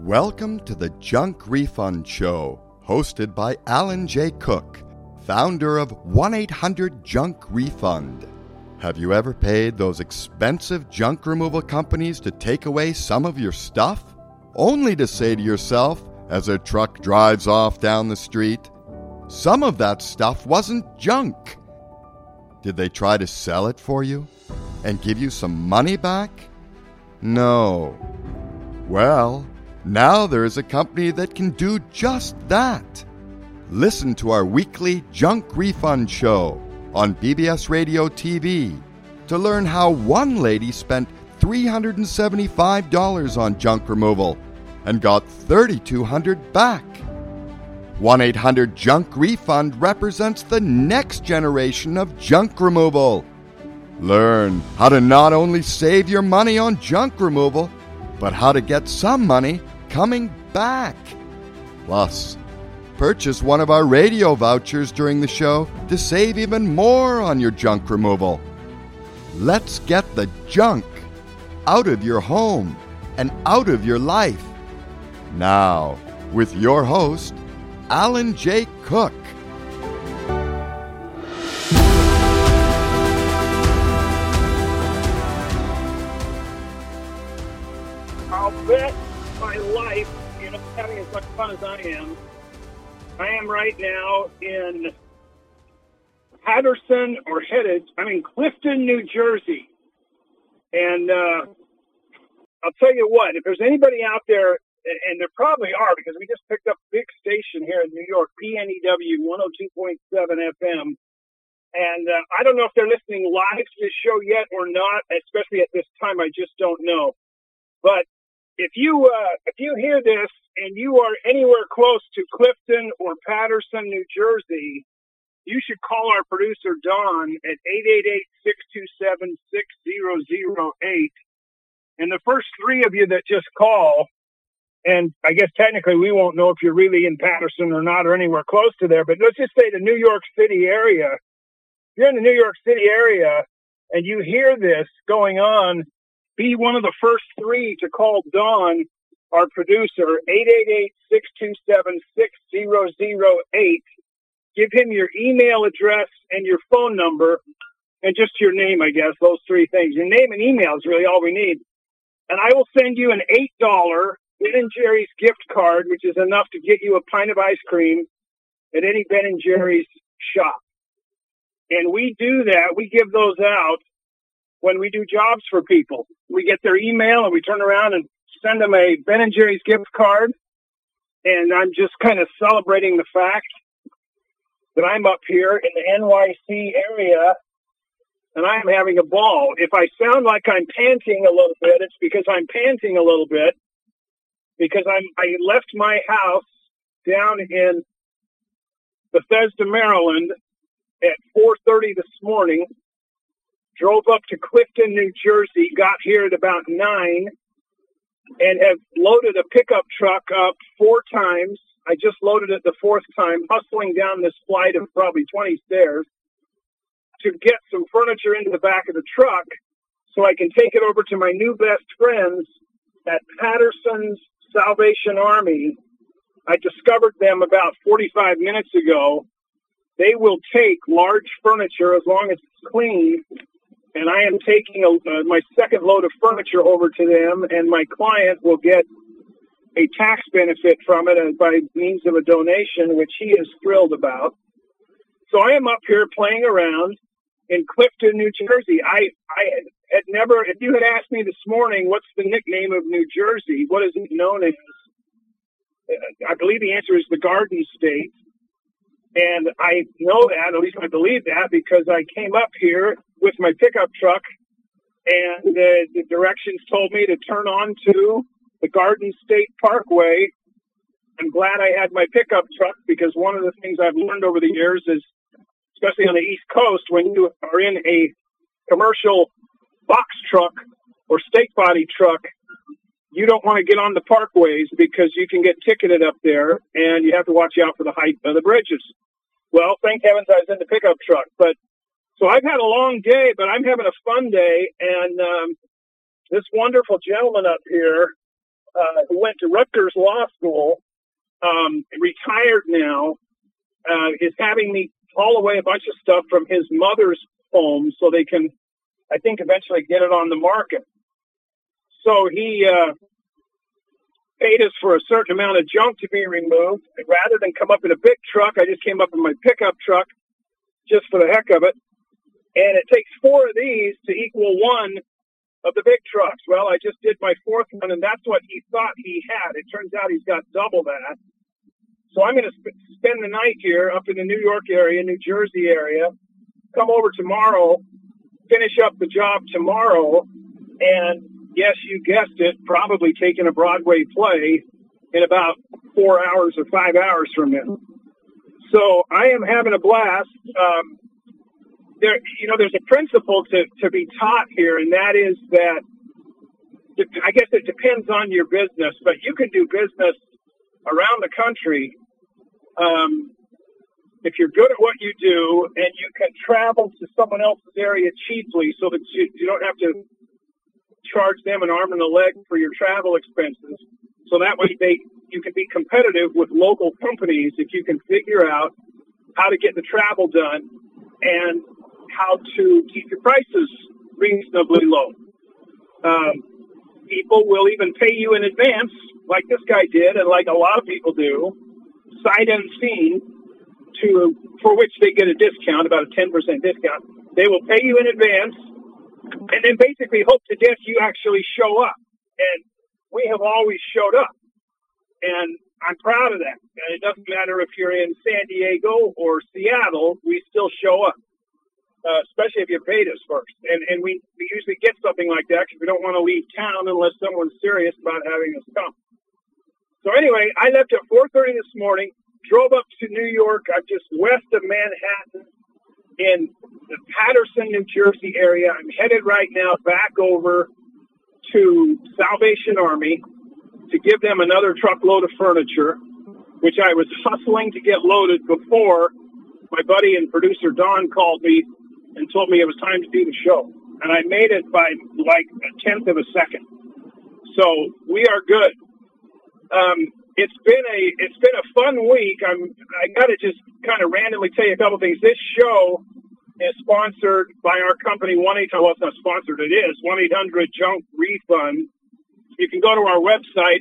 Welcome to the Junk Refund Show, hosted by Alan J. Cook, founder of 1-800-JUNK-REFUND. Have you ever paid those expensive junk removal companies to take away some of your stuff? Only to say to yourself, as a truck drives off down the street, some of that stuff wasn't junk. Did they try to sell it for you and give you some money back? No. Well, now there is a company that can do just that. Listen to our weekly Junk Refund Show on BBS Radio TV to learn how one lady spent $375 on junk removal and got $3,200 back. 1-800-JUNK-REFUND represents the next generation of junk removal. Learn how to not only save your money on junk removal, but how to get some money coming back. Plus, purchase one of our radio vouchers during the show to save even more on your junk removal. Let's get the junk out of your home and out of your life. Now, with your host, Alan J. Cook. I'll bet my life, having as much fun as I am right now in Clifton, New Jersey. And I'll tell you what, if there's anybody out there, and there probably are, because we just picked up a big station here in New York, PNEW 102.7 FM. And I don't know if they're listening live to this show yet or not, especially at this time. I just don't know. But if you hear this and you are anywhere close to Clifton or Patterson, New Jersey, you should call our producer, Don, at 888-627-6008. And the first three of you that just call, and I guess technically we won't know if you're really in Patterson or not or anywhere close to there, but let's just say the New York City area. If you're in the New York City area and you hear this going on, be one of the first three to call Don, our producer, 888-627-6008. Give him your email address and your phone number and just your name, I guess, those three things. Your name and email is really all we need. And I will send you an $8 Ben & Jerry's gift card, which is enough to get you a pint of ice cream at any Ben & Jerry's shop. And we do that. We give those out when we do jobs for people. We get their email and we turn around and send them a Ben & Jerry's gift card. And I'm just kind of celebrating the fact that I'm up here in the NYC area and I'm having a ball. If I sound like I'm panting a little bit, it's because I'm panting a little bit because I left my house down in Bethesda, Maryland at 4:30 this morning, drove up to Clifton, New Jersey, got here at about 9, and have loaded a pickup truck up 4 times. I just loaded it the 4th time, hustling down this flight of probably 20 stairs to get some furniture into the back of the truck so I can take it over to my new best friends at Patterson's Salvation Army. I discovered them about 45 minutes ago. They will take large furniture as long as it's clean, and I am taking my second load of furniture over to them, and my client will get a tax benefit from it by means of a donation, which he is thrilled about. So I am up here playing around in Clifton, New Jersey. I had never, if you had asked me this morning, what's the nickname of New Jersey? What is it known as? I believe the answer is the Garden State. And I know that, at least I believe that, because I came up here with my pickup truck and the directions told me to turn on to the Garden State Parkway. I'm glad I had my pickup truck because one of the things I've learned over the years is, especially on the East Coast, when you are in a commercial box truck or stake body truck, you don't want to get on the parkways because you can get ticketed up there and you have to watch out for the height of the bridges. Well, thank heavens I was in the pickup truck. So I've had a long day, but I'm having a fun day. And this wonderful gentleman up here who went to Rutgers Law School, retired now, is having me haul away a bunch of stuff from his mother's home so they can, I think, eventually get it on the market. So he paid us for a certain amount of junk to be removed. And rather than come up in a big truck, I just came up in my pickup truck just for the heck of it. And it takes 4 of these to equal one of the big trucks. Well, I just did my 4th one, and that's what he thought he had. It turns out he's got double that. So I'm going to spend the night here up in the New York area, New Jersey area, come over tomorrow, finish up the job tomorrow, and yes, you guessed it, probably taking a Broadway play in about 4 hours or 5 hours from now. So I am having a blast. There's a principle to be taught here, and that is that I guess it depends on your business, but you can do business around the country if you're good at what you do and you can travel to someone else's area cheaply so that you don't have to charge them an arm and a leg for your travel expenses. So that way you can be competitive with local companies if you can figure out how to get the travel done and how to keep your prices reasonably low. People will even pay you in advance, like this guy did, and like a lot of people do, sight unseen, for which they get a discount, about a 10% discount. They will pay you in advance and then basically hope to death you actually show up. And we have always showed up. And I'm proud of that. And it doesn't matter if you're in San Diego or Seattle, we still show up. Especially if you paid us first. And we usually get something like that because we don't want to leave town unless someone's serious about having us come. So anyway, I left at 4:30 this morning, drove up to New York. I'm just west of Manhattan in the Paterson, New Jersey area. I'm headed right now back over to Salvation Army to give them another truckload of furniture, which I was hustling to get loaded before my buddy and producer Don called me and told me it was time to do the show. And I made it by like a 1/10 of a second. So we are good. It's been a fun week. I got to just kind of randomly tell you a couple things. This show is sponsored by our company, 1-800, well, it's not sponsored, it is, 1-800-JUNK-REFUND. You can go to our website,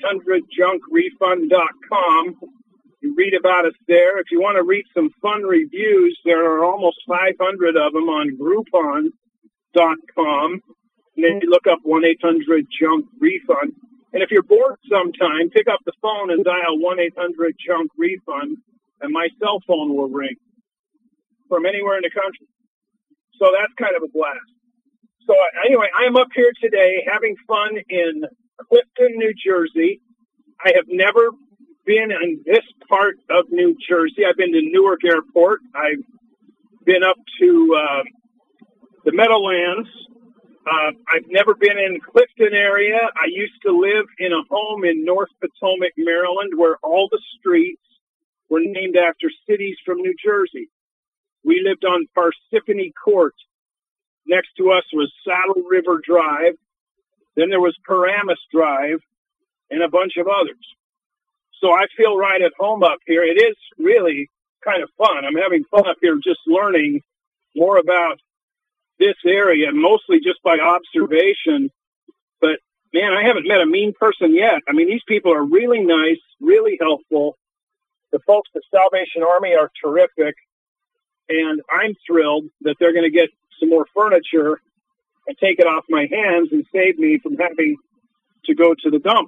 1-800-JUNK-REFUND.com. You read about us there. If you want to read some fun reviews, there are almost 500 of them on Groupon.com. And then you look up 1-800-JUNK-REFUND. And if you're bored sometime, pick up the phone and dial 1-800-JUNK-REFUND, and my cell phone will ring from anywhere in the country. So that's kind of a blast. So anyway, I am up here today having fun in Clifton, New Jersey. I have never been in this part of New Jersey. I've been to Newark Airport. I've been up to the Meadowlands. I've never been in Clifton area. I used to live in a home in North Potomac, Maryland, where all the streets were named after cities from New Jersey. We lived on Parsippany Court. Next to us was Saddle River Drive. Then there was Paramus Drive and a bunch of others. So I feel right at home up here. It is really kind of fun. I'm having fun up here just learning more about this area, mostly just by observation. But, man, I haven't met a mean person yet. I mean, these people are really nice, really helpful. The folks at Salvation Army are terrific. And I'm thrilled that they're going to get some more furniture and take it off my hands and save me from having to go to the dump.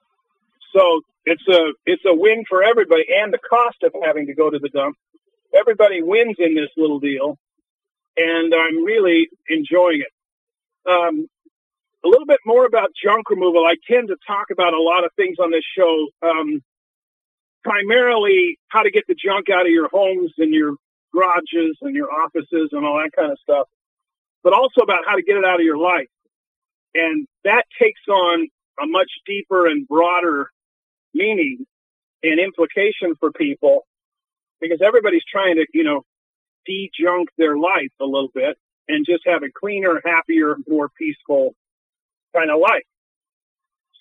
So it's a win for everybody, and the cost of having to go to the dump. Everybody wins in this little deal, and I'm really enjoying it. A little bit more about junk removal. I tend to talk about a lot of things on this show, primarily how to get the junk out of your homes and your garages and your offices and all that kind of stuff, but also about how to get it out of your life. And that takes on a much deeper and broader meaning and implication for people, because everybody's trying to, de-junk their life a little bit and just have a cleaner, happier, more peaceful kind of life.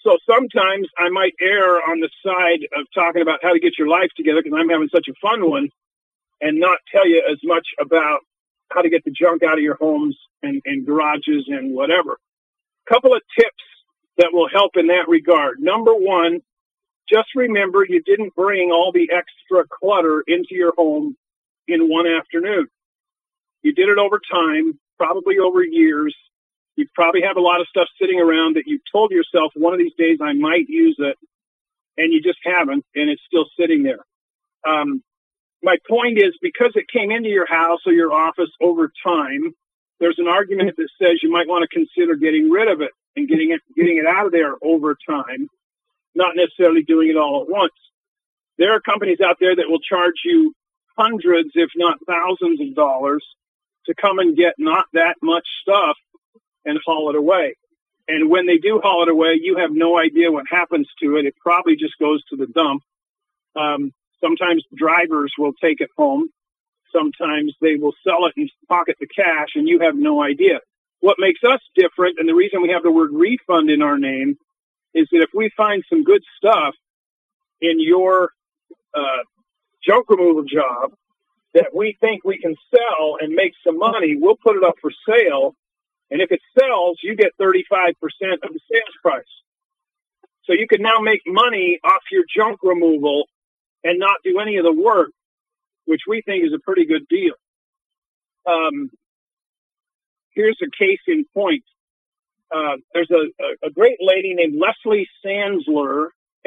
So sometimes I might err on the side of talking about how to get your life together because I'm having such a fun one, and not tell you as much about how to get the junk out of your homes and garages and whatever. Couple of tips that will help in that regard. Number one, just remember you didn't bring all the extra clutter into your home in one afternoon. You did it over time, probably over years. You probably have a lot of stuff sitting around that you told yourself one of these days I might use it, and you just haven't, and it's still sitting there. My point is, because it came into your house or your office over time, there's an argument that says you might want to consider getting rid of it and getting it out of there over time, not necessarily doing it all at once. There are companies out there that will charge you hundreds, if not thousands of dollars to come and get not that much stuff and haul it away. And when they do haul it away, you have no idea what happens to it. It probably just goes to the dump. Sometimes drivers will take it home. Sometimes they will sell it and pocket the cash, and you have no idea. What makes us different, and the reason we have the word refund in our name, is that if we find some good stuff in your junk removal job that we think we can sell and make some money, we'll put it up for sale. And if it sells, you get 35% of the sales price. So you can now make money off your junk removal and not do any of the work, which we think is a pretty good deal. Here's a case in point. There's a great lady named Leslie Sandler,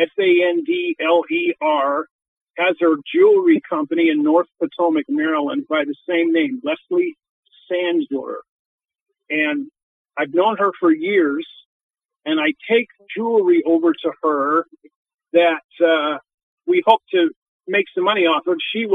Sandler, has her jewelry company in North Potomac, Maryland, by the same name, Leslie Sandler. And I've known her for years, and I take jewelry over to her that we hope to make some money off of. She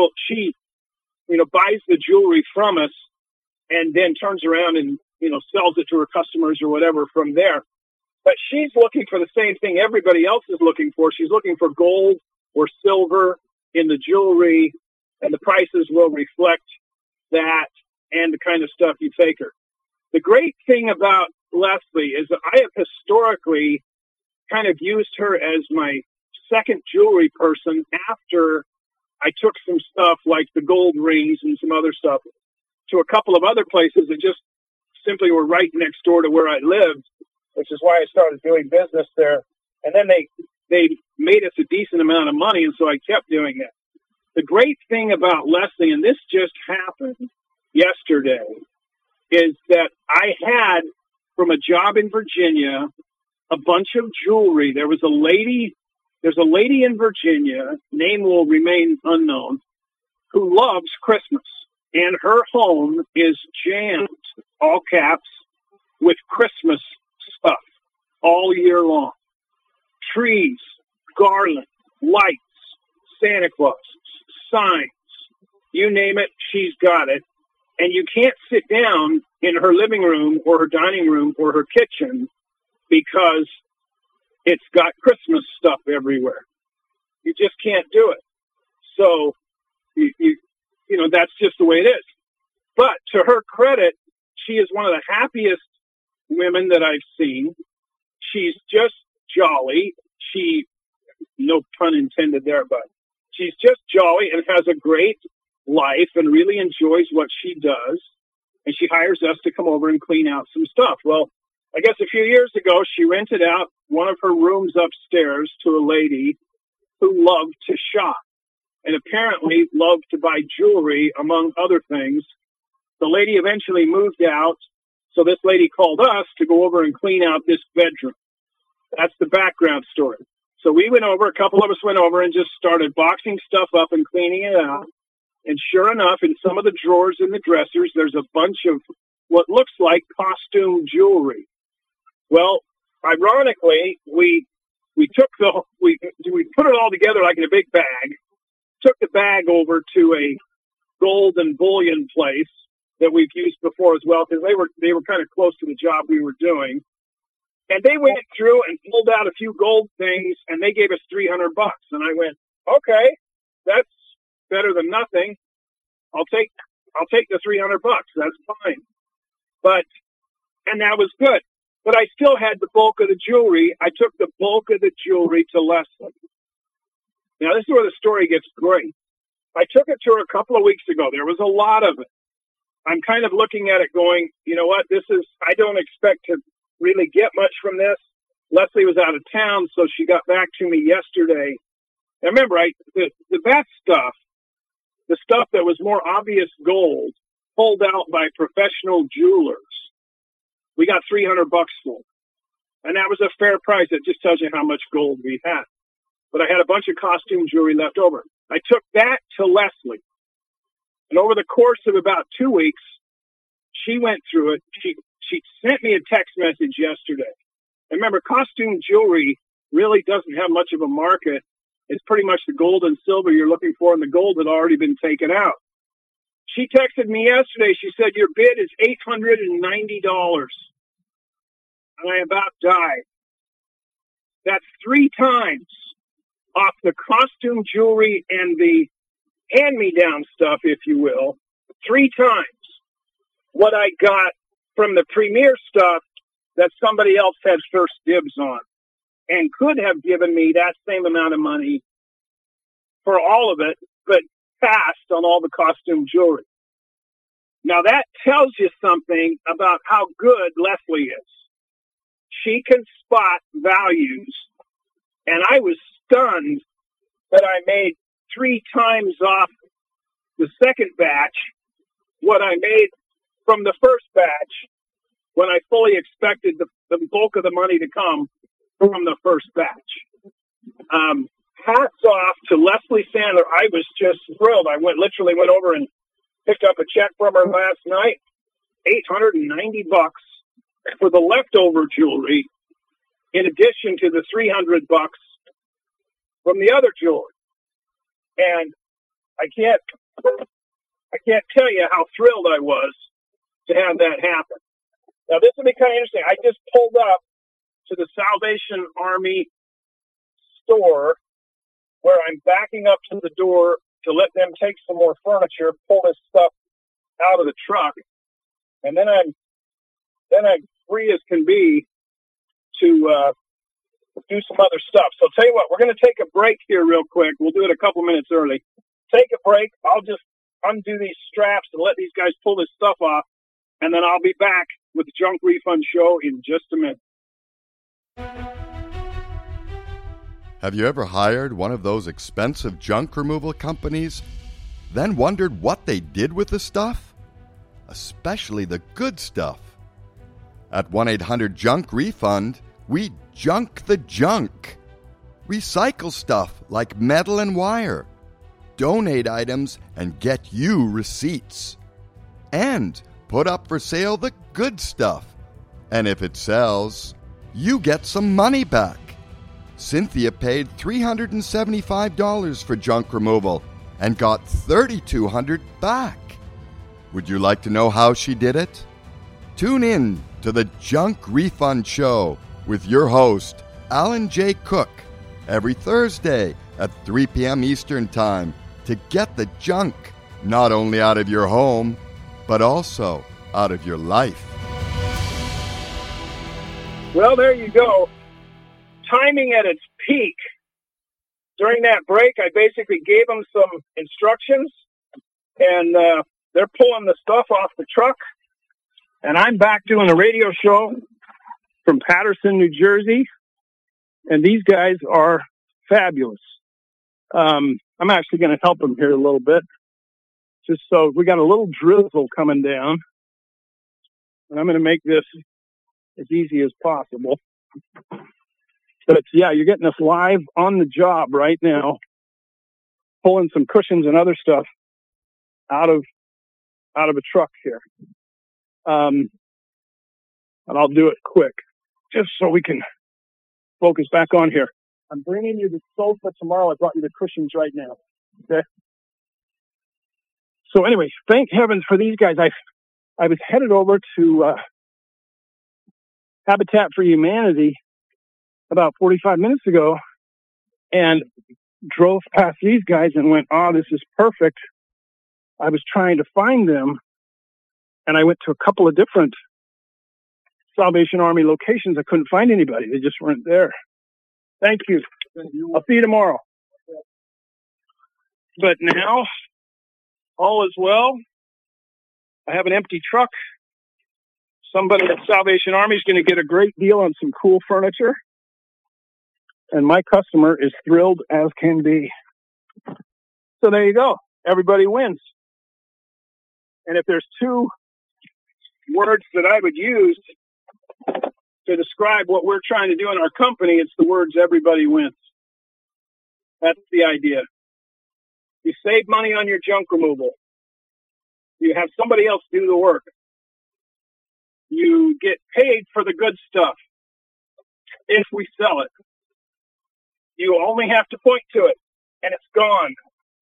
buys the jewelry from us and then turns around and, sells it to her customers or whatever from there. But she's looking for the same thing everybody else is looking for. She's looking for gold or silver in the jewelry, and the prices will reflect that and the kind of stuff you take her. The great thing about Leslie is that I have historically kind of used her as my second jewelry person after I took some stuff like the gold rings and some other stuff to a couple of other places that just simply were right next door to where I lived, which is why I started doing business there. And then they made us a decent amount of money, and so I kept doing it. The great thing about Leslie, and this just happened yesterday, is that I had, from a job in Virginia, a bunch of jewelry. There's a lady in Virginia, name will remain unknown, who loves Christmas. And her home is jammed, all caps, with Christmas stuff all year long. Trees, garland, lights, Santa Claus, signs, you name it, she's got it. And you can't sit down in her living room or her dining room or her kitchen because it's got Christmas stuff everywhere. You just can't do it. So, that's just the way it is. But to her credit, she is one of the happiest women that I've seen. She's just jolly. She, no pun intended there, but she's just jolly and has a great life and really enjoys what she does. And she hires us to come over and clean out some stuff. Well, I guess a few years ago, she rented out one of her rooms upstairs to a lady who loved to shop and apparently loved to buy jewelry, among other things. The lady eventually moved out, so this lady called us to go over and clean out this bedroom. That's the background story. So we went over, a couple of us went over and just started boxing stuff up and cleaning it out. And sure enough, in some of the drawers in the dressers, there's a bunch of what looks like costume jewelry. Well, ironically, we put it all together like in a big bag, took the bag over to a gold and bullion place that we've used before as well, because they were kind of close to the job we were doing. And they went through and pulled out a few gold things, and they gave us $300. And I went, okay, that's better than nothing. I'll take the $300. That's fine. And that was good. but I still had the bulk of the jewelry. I took the bulk of the jewelry to Leslie. Now, this is where the story gets great. I took it to her a couple of weeks ago. There was a lot of it. I'm kind of looking at it going, you know what, I don't expect to really get much from this. Leslie was out of town, so she got back to me yesterday. And remember, the best stuff, the stuff that was more obvious gold, pulled out by professional jewelers, we got $300 for. And that was a fair price. It just tells you how much gold we had. But I had a bunch of costume jewelry left over. I took that to Leslie. And over the course of about 2 weeks, she went through it. She sent me a text message yesterday. And remember, costume jewelry really doesn't have much of a market. It's pretty much the gold and silver you're looking for, and the gold had already been taken out. She texted me yesterday. She said, your bid is $890. And I about died. That's 3 times off the costume jewelry and the hand-me-down stuff, if you will, 3 times what I got from the premier stuff that somebody else had first dibs on and could have given me that same amount of money for all of it, but passed on all the costume jewelry. Now that tells you something about how good Leslie is. She can spot values, and I was stunned that I made 3 times off the second batch what I made from the first batch when I fully expected the bulk of the money to come from the first batch. Hats off to Leslie Sandler. I was just thrilled. I literally went over and picked up a check from her last night, $890 for the leftover jewelry, in addition to the $300 from the other jewelry. And I can't tell you how thrilled I was to have that happen. Now, this will be kind of interesting. I just pulled up to the Salvation Army store where I'm backing up to the door to let them take some more furniture, pull this stuff out of the truck, and then I'm free as can be to do some other stuff. So I'll tell you what, we're going to take a break here real quick. We'll do it a couple minutes early. Take a break. I'll just undo these straps and let these guys pull this stuff off, and then I'll be back with the Junk Refund Show in just a minute. Have you ever hired one of those expensive junk removal companies, then wondered what they did with the stuff? Especially the good stuff. At 1-800-JUNK-REFUND, we junk the junk. Recycle stuff like metal and wire. Donate items and get you receipts. And put up for sale the good stuff. And if it sells, you get some money back. Cynthia paid $375 for junk removal and got $3,200 back. Would you like to know how she did it? Tune in to the Junk Refund Show with your host, Alan J. Cook, every Thursday at 3 p.m. Eastern Time to get the junk not only out of your home, but also out of your life. Well, there you go. Timing at its peak. During that break, I basically gave them some instructions, and they're pulling the stuff off the truck, and I'm back doing a radio show from Patterson, New Jersey, and these guys are fabulous. I'm actually going to help them here a little bit, just so we got a little drizzle coming down, and I'm going to make this as easy as possible. But yeah, you're getting us live on the job right now, pulling some cushions and other stuff out of a truck here. And I'll do it quick, just so we can focus back on here. I'm bringing you the sofa tomorrow. I brought you the cushions right now. Okay. So anyway, thank heavens for these guys. I was headed over to Habitat for Humanity about 45 minutes ago and drove past these guys and went, oh, this is perfect. I was trying to find them, and I went to a couple of different Salvation Army locations. I couldn't find anybody. They just weren't there. Thank you. I'll see you tomorrow. But now, all is well. I have an empty truck. Somebody at Salvation Army is going to get a great deal on some cool furniture. And my customer is thrilled as can be. So there you go. Everybody wins. And if there's two words that I would use to describe what we're trying to do in our company, it's the words everybody wins. That's the idea. You save money on your junk removal. You have somebody else do the work. You get paid for the good stuff if we sell it. You only have to point to it, and it's gone.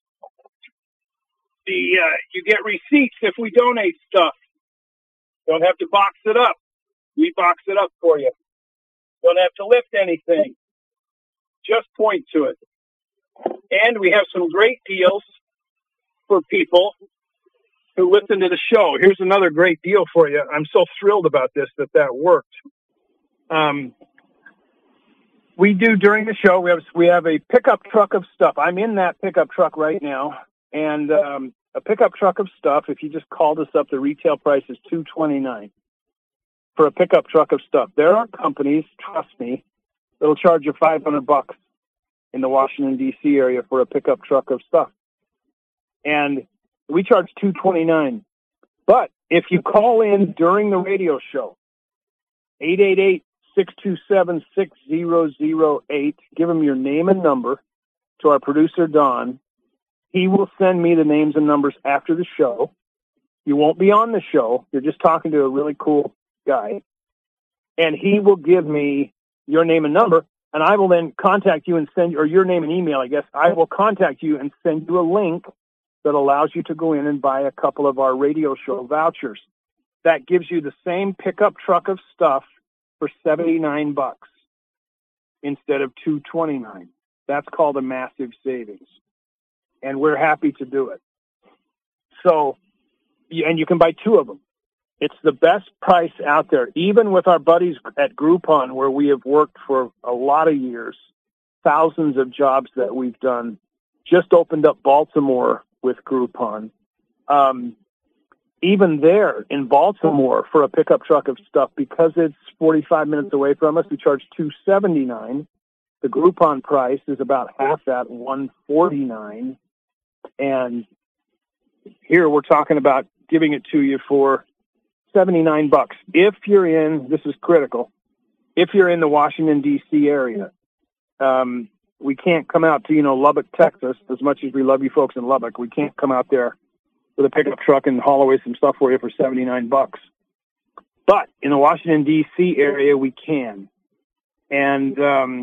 You get receipts if we donate stuff. Don't have to box it up. We box it up for you. Don't have to lift anything. Just point to it. And we have some great deals for people who listen to the show. Here's another great deal for you. I'm so thrilled about this that worked. We do during the show, we have a pickup truck of stuff. I'm in that pickup truck right now. And a pickup truck of stuff, if you just called us up, the retail price is $229 for a pickup truck of stuff. There are companies, trust me, that'll charge you $500 in the Washington, D.C. area for a pickup truck of stuff. And we charge $229. But if you call in during the radio show, 888-627-6008, give him your name and number to our producer, Don. He will send me the names and numbers after the show. You won't be on the show. You're just talking to a really cool guy. And he will give me your name and number, and I will then contact you and send, or your name and email, I guess. I will contact you and send you a link that allows you to go in and buy a couple of our radio show vouchers. That gives you the same pickup truck of stuff for $79 instead of $229. That's called a massive savings. And we're happy to do it. So, and you can buy two of them. It's the best price out there, even with our buddies at Groupon, where we have worked for a lot of years, thousands of jobs that we've done. Just opened up Baltimore with Groupon. Even there in Baltimore for a pickup truck of stuff, because it's 45 minutes away from us, we charge $279. The Groupon price is about half that, $149. And here we're talking about giving it to you for $79. If you're in, this is critical, if you're in the Washington, D.C. area, we can't come out to, Lubbock, Texas, as much as we love you folks in Lubbock. We can't come out there with a pickup truck and haul away some stuff for you for $79. But in the Washington, D.C. area, we can. And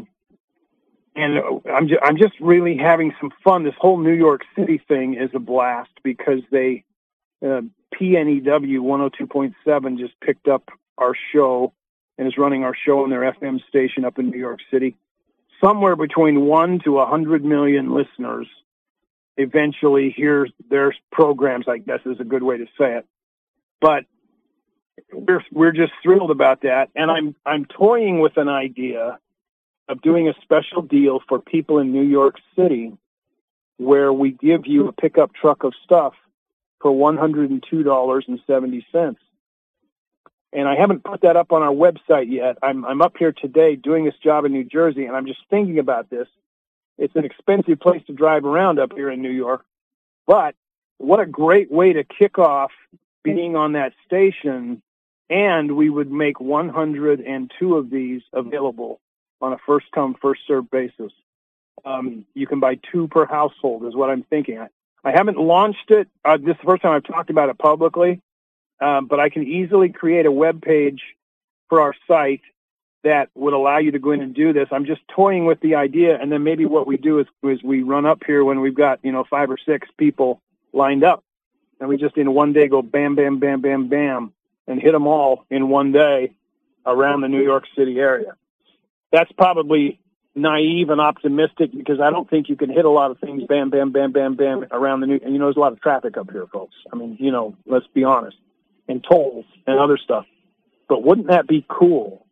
I'm just really having some fun. This whole New York City thing is a blast because they, PNEW 102.7 just picked up our show and is running our show on their FM station up in New York City. Somewhere between 1 to 100 million listeners eventually hear their programs, I guess is a good way to say it. But we're just thrilled about that. And I'm toying with an idea of doing a special deal for people in New York City where we give you a pickup truck of stuff for $102.70. And I haven't put that up on our website yet. I'm up here today doing this job in New Jersey, and I'm just thinking about this. It's an expensive place to drive around up here in New York, but what a great way to kick off being on that station, and we would make 102 of these available on a first-come, first-served basis. You can buy 2 per household is what I'm thinking. I haven't launched it. This is the first time I've talked about it publicly, but I can easily create a web page for our site that would allow you to go in and do this. I'm just toying with the idea, and then maybe what we do is we run up here when we've got 5 or 6 people lined up, and we just in one day go bam, bam, bam, bam, bam, and hit them all in one day around the New York City area. That's probably naive and optimistic because I don't think you can hit a lot of things bam, bam, bam, bam, bam around the New. And there's a lot of traffic up here, folks. I mean, let's be honest, and tolls and other stuff. But wouldn't that be cool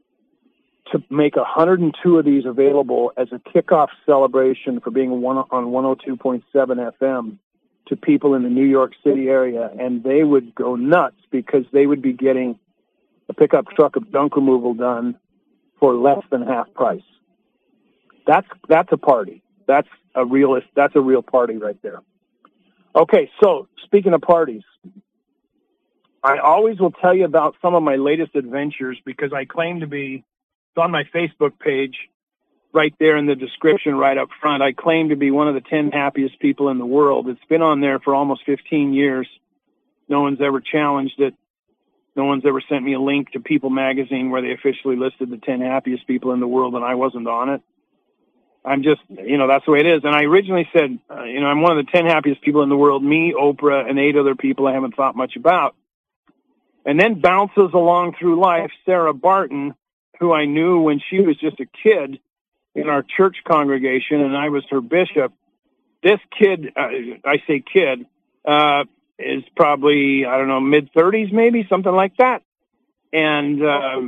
to make 102 of these available as a kickoff celebration for being on 102.7 FM to people in the New York City area, and they would go nuts because they would be getting a pickup truck of junk removal done for less than half price. That's a party. That's a real party right there. Okay, so speaking of parties, I always will tell you about some of my latest adventures because I claim to be, it's on my Facebook page, right there in the description right up front. I claim to be one of the 10 happiest people in the world. It's been on there for almost 15 years. No one's ever challenged it. No one's ever sent me a link to People magazine where they officially listed the 10 happiest people in the world, and I wasn't on it. I'm just, that's the way it is. And I originally said, I'm one of the 10 happiest people in the world, me, Oprah, and 8 other people I haven't thought much about. And then bounces along through life Sarah Barton, who I knew when she was just a kid in our church congregation, and I was her bishop. This kid, I say kid, is probably, mid-30s maybe, something like that. And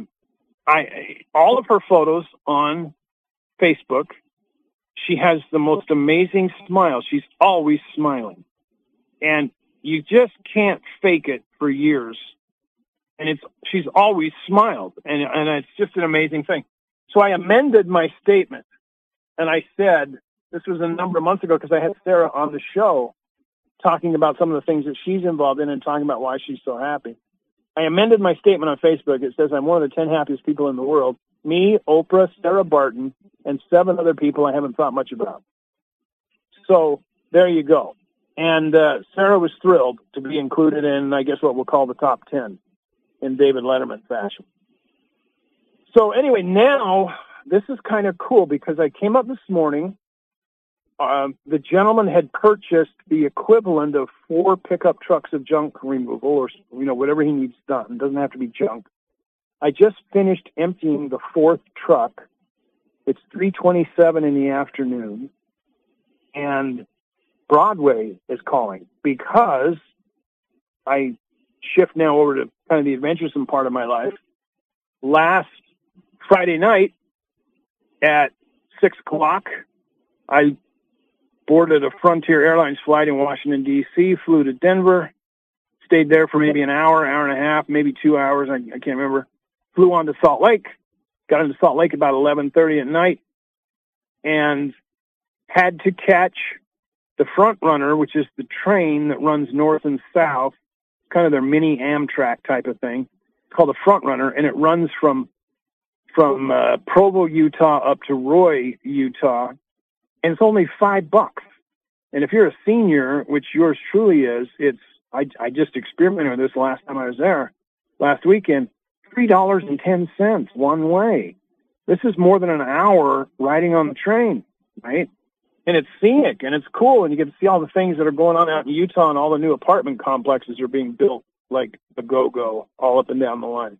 all of her photos on Facebook, she has the most amazing smile. She's always smiling. And you just can't fake it for years. And she's always smiled. And it's just an amazing thing. So I amended my statement. And I said, this was a number of months ago because I had Sarah on the show talking about some of the things that she's involved in and talking about why she's so happy. I amended my statement on Facebook. It says I'm one of the 10 happiest people in the world. Me, Oprah, Sarah Barton, and 7 other people I haven't thought much about. So there you go. And Sarah was thrilled to be included in, I guess, what we'll call the top 10 in David Letterman fashion. So anyway, now this is kind of cool because I came up this morning. The gentleman had purchased the equivalent of 4 pickup trucks of junk removal or, whatever he needs done. It doesn't have to be junk. I just finished emptying the 4th truck. It's 3:27 in the afternoon, and Broadway is calling because I shift now over to kind of the adventuresome part of my life. Last Friday night at 6 o'clock, I boarded a Frontier Airlines flight in Washington, D.C., flew to Denver, stayed there for maybe an hour, hour and a half, maybe 2 hours, I can't remember. Flew on to Salt Lake, got into Salt Lake about 11:30 at night, and had to catch the Front Runner, which is the train that runs north and south, kind of their mini Amtrak type of thing. It's called the Front Runner, and it runs from Provo, Utah, up to Roy, Utah, and it's only $5. And if you're a senior, which yours truly is, I just experimented with this last time I was there, last weekend, $3.10 one way. This is more than an hour riding on the train, right? And it's scenic, and it's cool, and you get to see all the things that are going on out in Utah, and all the new apartment complexes are being built like a go-go all up and down the line.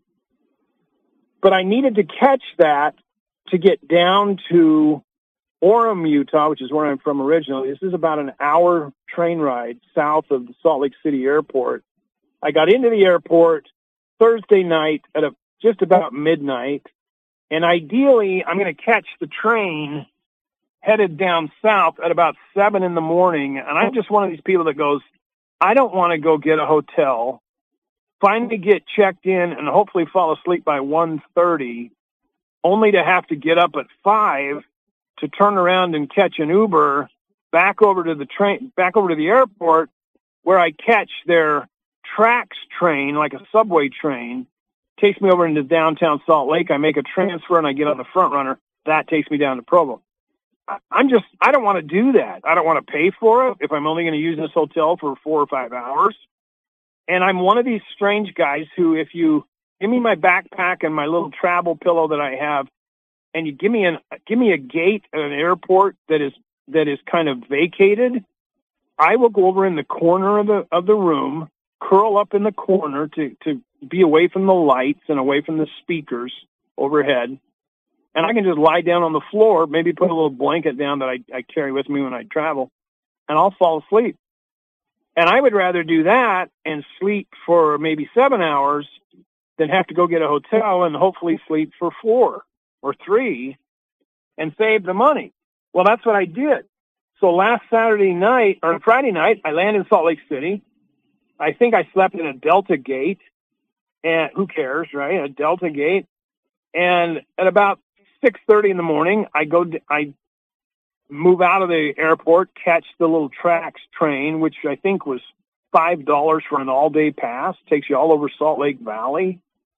But I needed to catch that to get down to Orem, Utah, which is where I'm from originally. This is about an hour train ride south of the Salt Lake City airport. I got into the airport Thursday night at just about midnight, and ideally I'm going to catch the train headed down south at about 7 in the morning, and I'm just one of these people that goes, I don't want to go get a hotel, finally get checked in, and hopefully fall asleep by 1:30, only to have to get up at 5 to turn around and catch an Uber back over to the airport, where I catch their Trax train, like a subway train, takes me over into downtown Salt Lake. I make a transfer and I get on the Front Runner. That takes me down to Provo. I don't want to do that. I don't want to pay for it if I'm only going to use this hotel for 4 or 5 hours. And I'm one of these strange guys who, if you give me my backpack and my little travel pillow that I have, and you give me a gate at an airport that is kind of vacated, I will go over in the corner of the room, curl up in the corner to be away from the lights and away from the speakers overhead. And I can just lie down on the floor, maybe put a little blanket down that I carry with me when I travel, and I'll fall asleep. And I would rather do that and sleep for maybe 7 hours than have to go get a hotel and hopefully sleep for 4 or 3 and save the money. Well, that's what I did. So last Saturday night, or Friday night, I landed in Salt Lake City. I think I slept in a Delta Gate, and who cares, right? A Delta Gate. And at about 6:30 in the morning, I move out of the airport, catch the little Trax train, which I think was $5 for an all-day pass. Takes you all over Salt Lake Valley.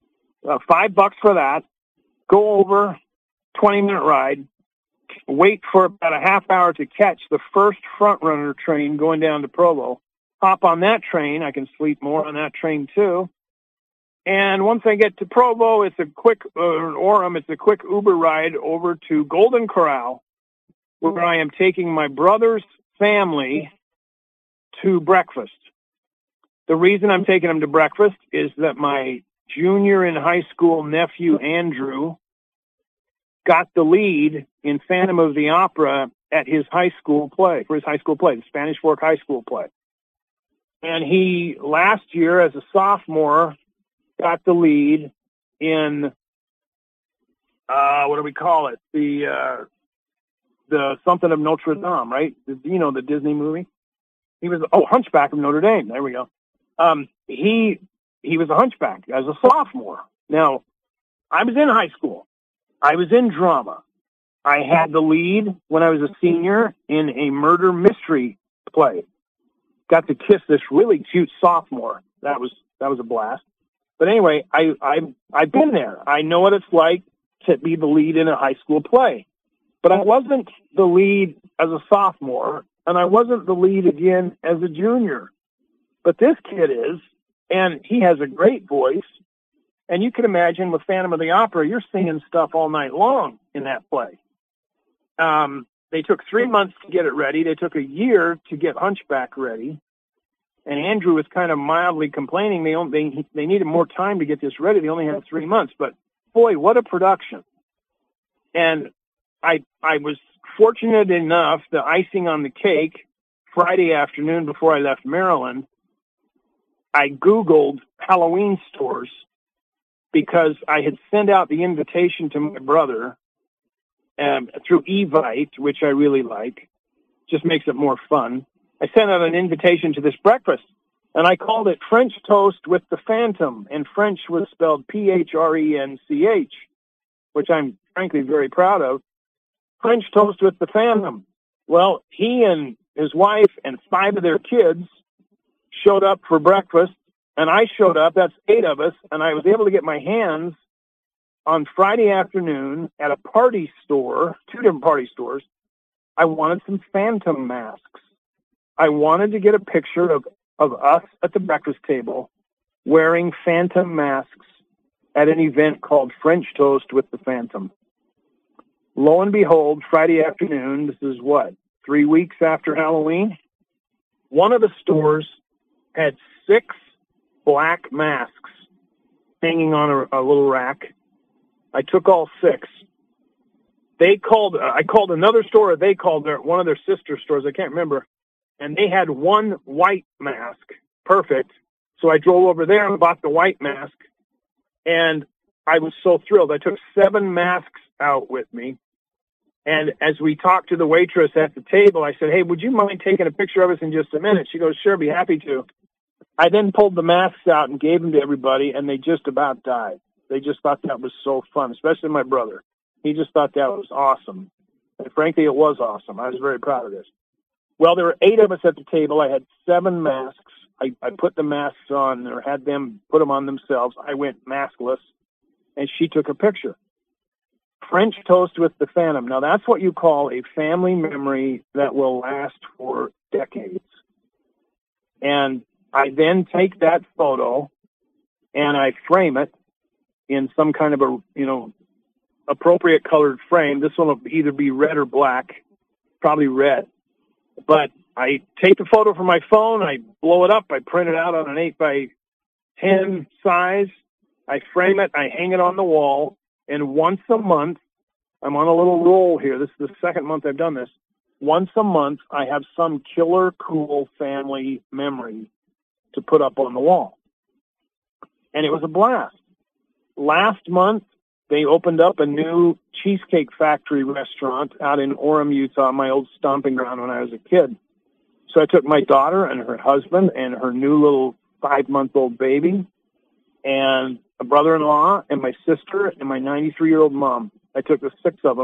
$5 for that. Go over, 20-minute ride. Wait for about a half hour to catch the first front-runner train going down to Provo. Hop on that train. I can sleep more on that train, too. And once I get to Provo, it's a quick, Orem, it's a quick Uber ride over to Golden Corral, where I am taking my brother's family to breakfast. The reason I'm taking them to breakfast is that my junior in high school nephew, Andrew, got the lead in Phantom of the Opera at his high school play, the Spanish Fork High School play. And he, last year, as a sophomore, got the lead in, what do we call it? The something of Notre Dame, right? The Disney movie? He was, Hunchback of Notre Dame. There we go. He was a hunchback as a sophomore. Now, I was in high school. I was in drama. I had the lead when I was a senior in a murder mystery play. Got to kiss this really cute sophomore. That was a blast. But anyway, I've been there. I know what it's like to be the lead in a high school play. But I wasn't the lead as a sophomore, and I wasn't the lead again as a junior. But this kid is, and he has a great voice. And you can imagine with Phantom of the Opera, you're singing stuff all night long in that play. They took 3 months to get it ready. They took a year to get Hunchback ready. And Andrew was kind of mildly complaining. They needed more time to get this ready. They only had 3 months. But, boy, what a production. And I was fortunate enough, the icing on the cake, Friday afternoon before I left Maryland, I Googled Halloween stores because I had sent out the invitation to my brother through Evite, which I really like. Just makes it more fun. I sent out an invitation to this breakfast, and I called it French Toast with the Phantom, and French was spelled P-H-R-E-N-C-H, which I'm frankly very proud of. French Toast with the Phantom. Well, he and his wife and 5 of their kids showed up for breakfast, and I showed up. That's 8 of us, and I was able to get my hands on Friday afternoon at a party store, 2 different party stores. I wanted some Phantom masks. I wanted to get a picture of us at the breakfast table wearing Phantom masks at an event called French Toast with the Phantom. Lo and behold, Friday afternoon, this is 3 weeks after Halloween, one of the stores had 6 black masks hanging on a little rack. I took all 6. I called another store, they called one of their sister stores, I can't remember, and they had 1 white mask. Perfect. So I drove over there and bought the white mask, and I was so thrilled. I took 7 masks out with me, and as we talked to the waitress at the table, I said, "Hey, would you mind taking a picture of us in just a minute?" She goes, "Sure, be happy to." I then pulled the masks out and gave them to everybody, and they just about died. They just thought that was so fun, especially my brother. He just thought that was awesome. And frankly, it was awesome. I was very proud of this. Well, there were 8 of us at the table. I had 7 masks. I put the masks on or had them put them on themselves. I went maskless, and she took a picture. French Toast with the Phantom. Now, that's what you call a family memory that will last for decades. And I then take that photo, and I frame it in some kind of a, appropriate colored frame. This one will either be red or black, probably red. But I take the photo from my phone, I blow it up, I print it out on an 8x10 size, I frame it, I hang it on the wall, and once a month, I'm on a little roll here. This is the second month I've done this. Once a month, I have some killer cool family memory to put up on the wall. And it was a blast. last month, they opened up a new Cheesecake Factory restaurant out in Orem, Utah, my old stomping ground when I was a kid. So I took my daughter and her husband and her new little 5-month-old baby and a brother-in-law and my sister and my 93-year-old mom. I took the 6 of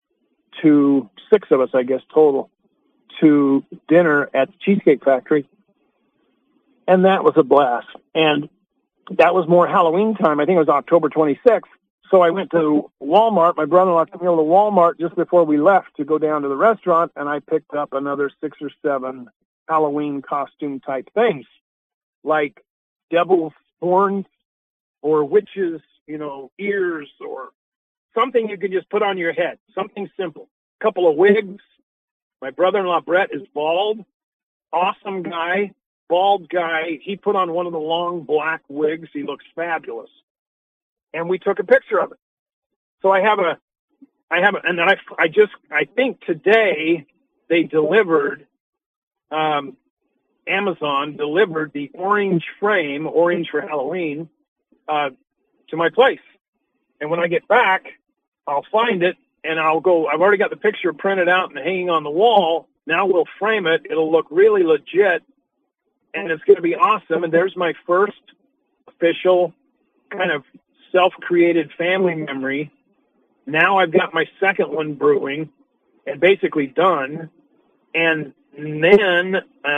us, I guess, total, to dinner at the Cheesecake Factory. And that was a blast. And that was more Halloween time. I think it was October 26th. So I went to Walmart. My brother-in-law took me over to Walmart just before we left to go down to the restaurant, and I picked up another 6 or 7 Halloween costume type things, like devil's horns or witches, ears, or something you could just put on your head, something simple. A couple of wigs. My brother-in-law, Brett, is bald. Awesome guy, bald guy. He put on one of the long black wigs. He looks fabulous. And we took a picture of it. So I think today they delivered, Amazon delivered the orange frame, orange for Halloween, to my place. And when I get back, I'll find it and I've already got the picture printed out and hanging on the wall. Now we'll frame it. It'll look really legit and it's going to be awesome. And there's my first official kind of self-created family memory. Now I've got my second one brewing and basically done. And then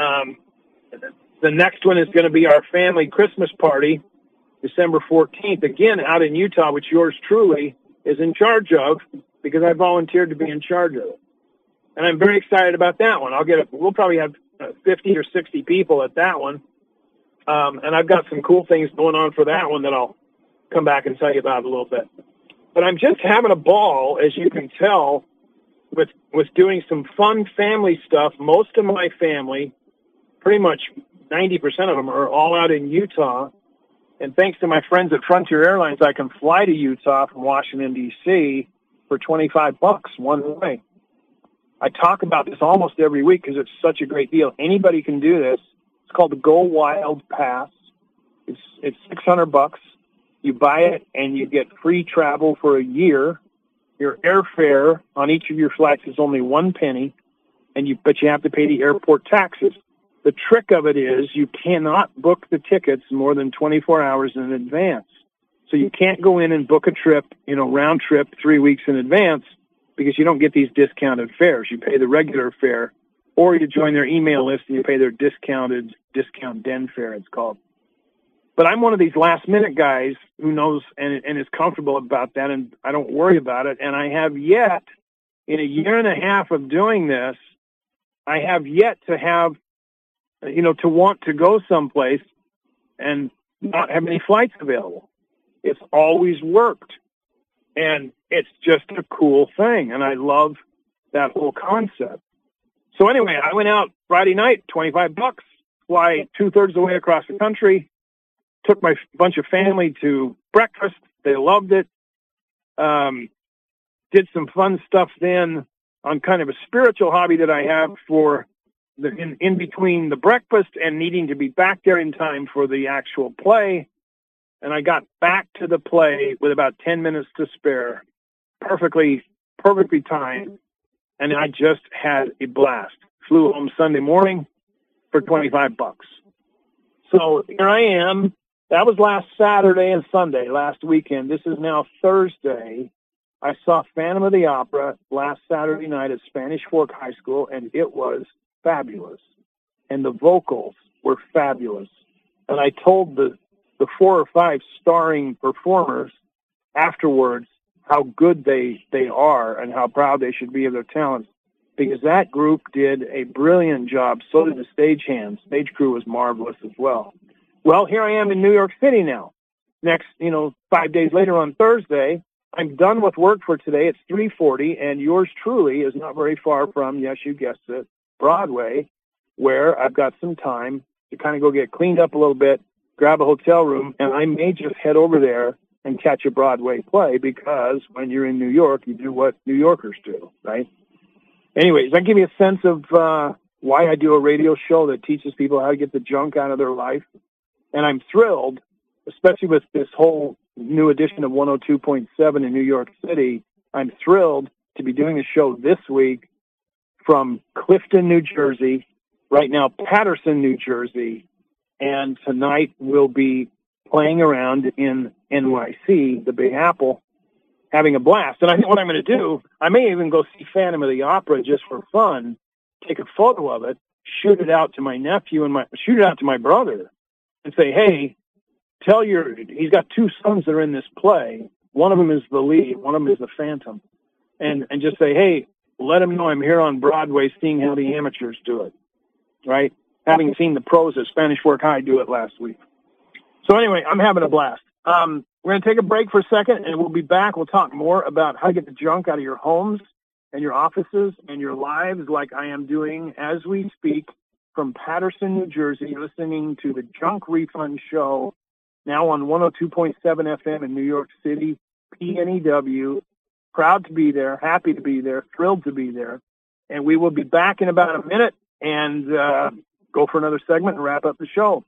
the next one is going to be our family Christmas party, December 14th, again out in Utah, which yours truly is in charge of because I volunteered to be in charge of it. And I'm very excited about that one. We'll probably have 50 or 60 people at that one. And I've got some cool things going on for that one that I'll come back and tell you about a little bit. But I'm just having a ball, as you can tell, with doing some fun family stuff. Most of my family, pretty much 90% of them, are all out in Utah. And thanks to my friends at Frontier Airlines, I can fly to Utah from Washington, D.C. for $25 one way. I talk about this almost every week because it's such a great deal. Anybody can do this. It's called the Go Wild Pass. It's $600. You buy it, and you get free travel for a year. Your airfare on each of your flights is only 1 penny, but you have to pay the airport taxes. The trick of it is you cannot book the tickets more than 24 hours in advance. So you can't go in and book a trip, round trip 3 weeks in advance because you don't get these discounted fares. You pay the regular fare, or you join their email list and you pay their discount den fare, it's called. But I'm one of these last-minute guys who knows and is comfortable about that, and I don't worry about it. And I have yet, in a year and a half of doing this, I have yet to have, to want to go someplace and not have any flights available. It's always worked. And it's just a cool thing, and I love that whole concept. So anyway, I went out Friday night, $25, fly 2/3 of the way across the country. Took my bunch of family to breakfast. They loved it. Did some fun stuff then on kind of a spiritual hobby that I have for in between the breakfast and needing to be back there in time for the actual play. And I got back to the play with about 10 minutes to spare. Perfectly timed. And I just had a blast. Flew home Sunday morning for $25. So here I am. That was last Saturday and Sunday, last weekend. This is now Thursday. I saw Phantom of the Opera last Saturday night at Spanish Fork High School, and it was fabulous. And the vocals were fabulous. And I told the 4 or 5 starring performers afterwards how good they are and how proud they should be of their talents, because that group did a brilliant job. So did the stagehands. Stage crew was marvelous as well. Well, here I am in New York City now. Next, 5 days later on Thursday, I'm done with work for today. It's 3:40, and yours truly is not very far from, yes, you guessed it, Broadway, where I've got some time to kind of go get cleaned up a little bit, grab a hotel room, and I may just head over there and catch a Broadway play, because when you're in New York, you do what New Yorkers do, right? Anyways, that gives me a sense of why I do a radio show that teaches people how to get the junk out of their life. And I'm thrilled, especially with this whole new edition of 102.7 in New York City. I'm thrilled to be doing the show this week from Clifton, New Jersey, right now Paterson, New Jersey, and tonight we'll be playing around in NYC, the Big Apple, having a blast. And I think what I'm going to do, I may even go see Phantom of the Opera just for fun, take a photo of it, shoot it out to my nephew and shoot it out to my brother and say, hey, he's got two sons that are in this play. One of them is the lead, one of them is the Phantom. And just say, hey, let him know I'm here on Broadway seeing how the amateurs do it, right? Having seen the pros at Spanish Fork High do it last week. So anyway, I'm having a blast. We're going to take a break for a second, and we'll be back. We'll talk more about how to get the junk out of your homes and your offices and your lives like I am doing as we speak from Paterson, New Jersey. You're listening to the Junk Refund Show, now on 102.7 FM in New York City, PNEW. Proud to be there, happy to be there, thrilled to be there. And we will be back in about a minute and go for another segment and wrap up the show.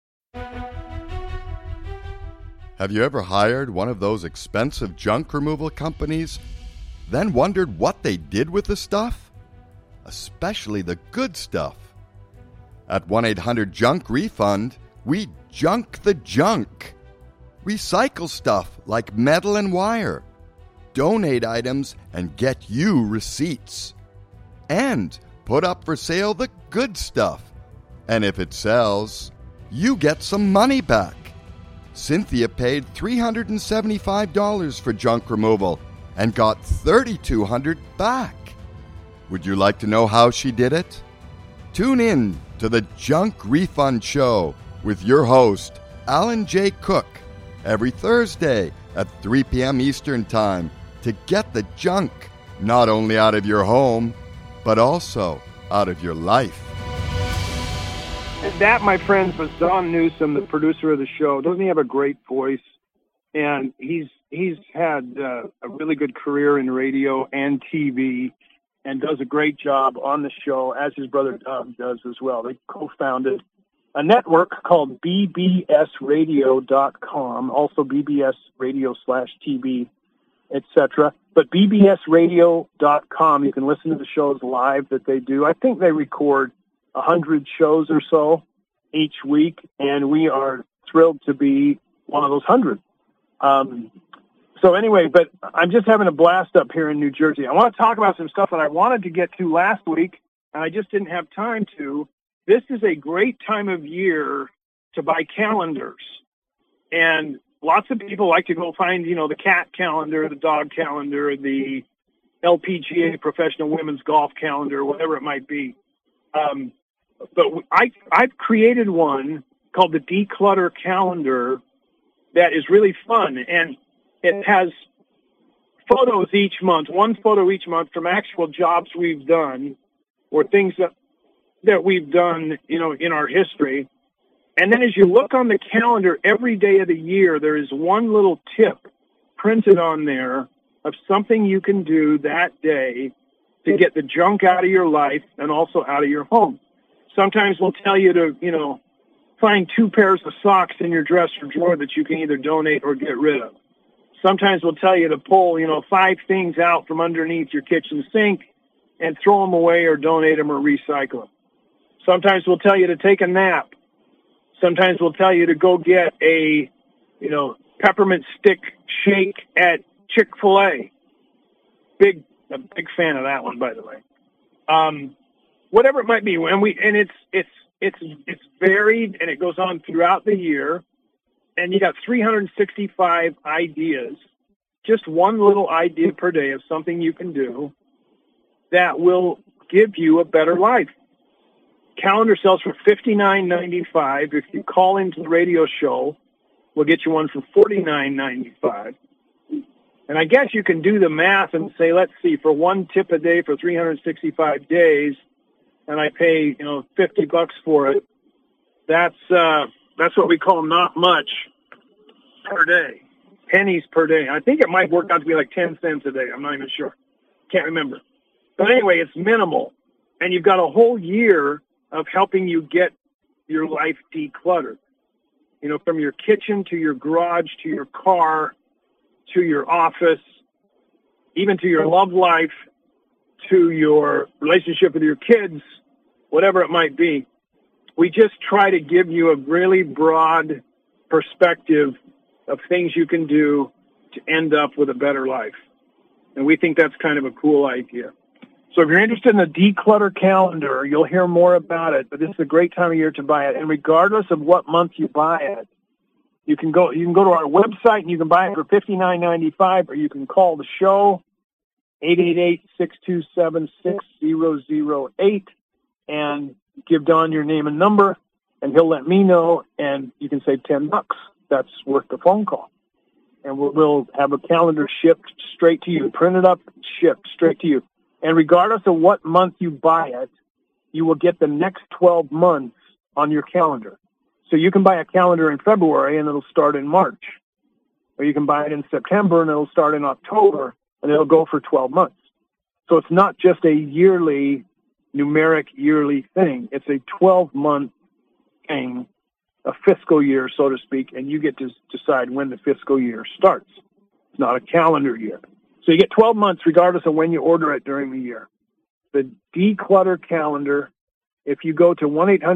Have you ever hired one of those expensive junk removal companies, then wondered what they did with the stuff? Especially the good stuff. At 1-800-JUNK-REFUND, we junk the junk. Recycle stuff like metal and wire. Donate items and get you receipts. And put up for sale the good stuff. And if it sells, you get some money back. Cynthia paid $375 for junk removal and got $3,200 back. Would you like to know how she did it? Tune in to the Junk Refund Show with your host, Alan J. Cook, every Thursday at 3 p.m. Eastern Time to get the junk not only out of your home, but also out of your life. And that, my friends, was Don Newsom, the producer of the show. Doesn't he have a great voice? And he's had a really good career in radio and TV and does a great job on the show, as his brother Doug does as well. They co-founded a network called bbsradio.com, also BBS Radio/TV, etc. But bbsradio.com, you can listen to the shows live that they do. I think they record 100 shows or so each week, and we are thrilled to be one of those 100. So anyway, but I'm just having a blast up here in New Jersey. I want to talk about some stuff that I wanted to get to last week, and I just didn't have time to. This is a great time of year to buy calendars. And lots of people like to go find, the cat calendar, the dog calendar, the LPGA professional women's golf calendar, whatever it might be. But I've created one called the Declutter Calendar that is really fun. And it has photos each month, one photo each month from actual jobs we've done or things that we've done, in our history. And then as you look on the calendar every day of the year, there is one little tip printed on there of something you can do that day to get the junk out of your life and also out of your home. Sometimes we'll tell you to, find 2 pairs of socks in your dresser drawer that you can either donate or get rid of. Sometimes we'll tell you to pull, 5 things out from underneath your kitchen sink and throw them away or donate them or recycle them. Sometimes we'll tell you to take a nap. Sometimes we'll tell you to go get a, peppermint stick shake at Chick-fil-A. A big fan of that one, by the way. Whatever it might be, and it's varied and it goes on throughout the year, and you got 365 ideas, just one little idea per day of something you can do that will give you a better life. Calendar sells for $59.95. If you call into the radio show, we'll get you one for $49.95. And I guess you can do the math and say, let's see, for one tip a day for 365 days, and I pay, $50 for it. That's what we call not much per day, pennies per day. I think it might work out to be like 10 cents a day. I'm not even sure. Can't remember. But anyway, it's minimal. And you've got a whole year of helping you get your life decluttered. from your kitchen to your garage to your car to your office, even to your love life, to your relationship with your kids, whatever it might be. We just try to give you a really broad perspective of things you can do to end up with a better life. And we think that's kind of a cool idea. So if you're interested in the Declutter Calendar, you'll hear more about it, but this is a great time of year to buy it. And regardless of what month you buy it, you can go to our website and you can buy it for $59.95, or you can call the show, 888-627-6008, and give Don your name and number, and he'll let me know, and you can save $10. That's worth the phone call. And we'll have a calendar shipped straight to you, printed up, shipped straight to you. And regardless of what month you buy it, you will get the next 12 months on your calendar. So you can buy a calendar in February and it'll start in March. Or you can buy it in September and it'll start in October and it'll go for 12 months. So it's not just a numeric yearly thing. It's a 12-month thing, a fiscal year, so to speak, and you get to decide when the fiscal year starts. It's not a calendar year. So you get 12 months regardless of when you order it during the year. The Declutter Calendar, if you go to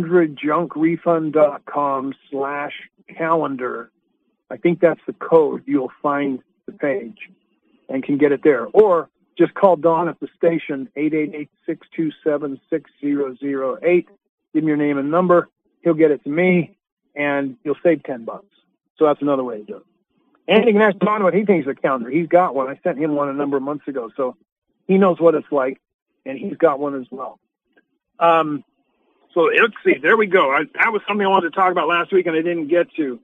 1-800-JUNKREFUND.com/calendar, I think that's the code, you'll find the page and can get it there. Or just call Don at the station, 888-627-6008. Give him your name and number. He'll get it to me, and you'll save $10. So that's another way to do it. And you can ask Don what he thinks of the calendar. He's got one. I sent him one a number of months ago, so he knows what it's like, and he's got one as well. So let's see. There we go. That was something I wanted to talk about last week, and I didn't get to.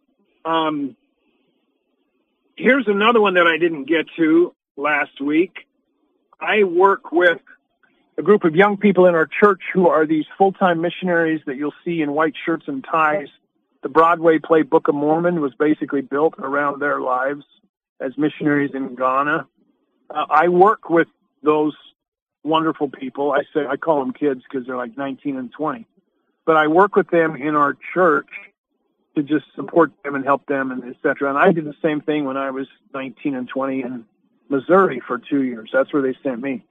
Here's another one that I didn't get to last week. I work with a group of young people in our church who are these full-time missionaries that you'll see in white shirts and ties. The Broadway play Book of Mormon was basically built around their lives as missionaries in Ghana. I work with those wonderful people. I call them kids because they're like 19 and 20. But I work with them in our church to just support them and help them, and et cetera. And I did the same thing when I was 19 and 20 in Missouri for 2 years. That's where they sent me.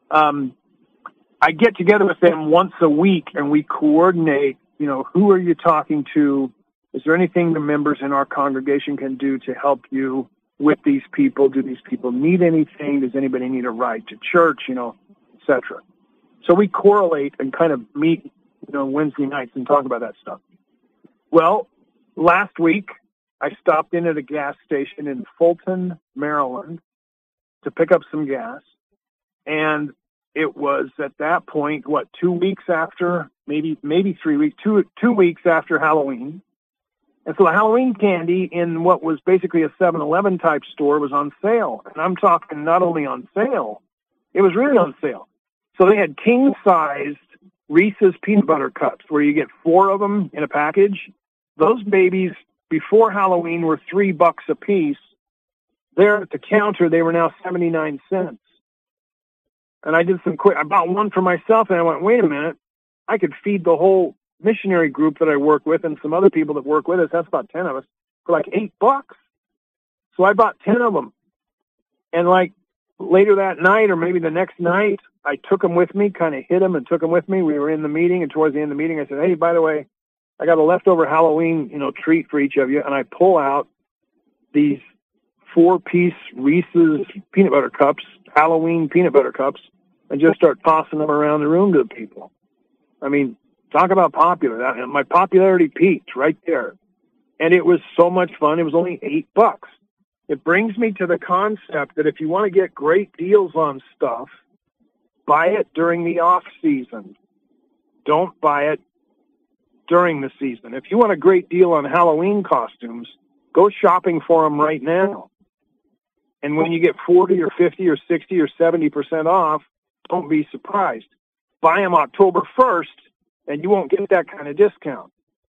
I get together with them once a week, and we coordinate, who are you talking to? Is there anything the members in our congregation can do to help you with these people? Do these people need anything? Does anybody need a ride to church, et cetera? So we correlate and kind of meet, Wednesday nights and talk about that stuff. Well, last week, I stopped in at a gas station in Fulton, Maryland, to pick up some gas. And it was at that point, 2 weeks after, maybe 3 weeks, 2 weeks after Halloween. And so the Halloween candy in what was basically a 7-Eleven type store was on sale. And I'm talking not only on sale, it was really on sale. So they had king-sized Reese's peanut butter cups where you get 4 of them in a package. Those babies before Halloween were $3 a piece. There at the counter, they were now 79 cents. And I did I bought one for myself, and I went, wait a minute, I could feed the whole missionary group that I work with and some other people that work with us, that's about 10 of us, for like $8. So I bought 10 of them. And later that night, or maybe the next night, I took them with me, kind of hid them and took them with me. We were in the meeting, and towards the end of the meeting, I said, hey, by the way, I got a leftover Halloween, treat for each of you. And I pull out these 4-piece Reese's peanut butter cups, Halloween peanut butter cups, and just start tossing them around the room to the people. I mean, talk about popular. My popularity peaked right there. And it was so much fun. It was only $8. It brings me to the concept that if you want to get great deals on stuff, buy it during the off season. Don't buy it during the season. If you want a great deal on Halloween costumes, go shopping for them right now. And when you get 40 or 50 or 60 or 70% off, don't be surprised. Buy them October 1st, and you won't get that kind of discount.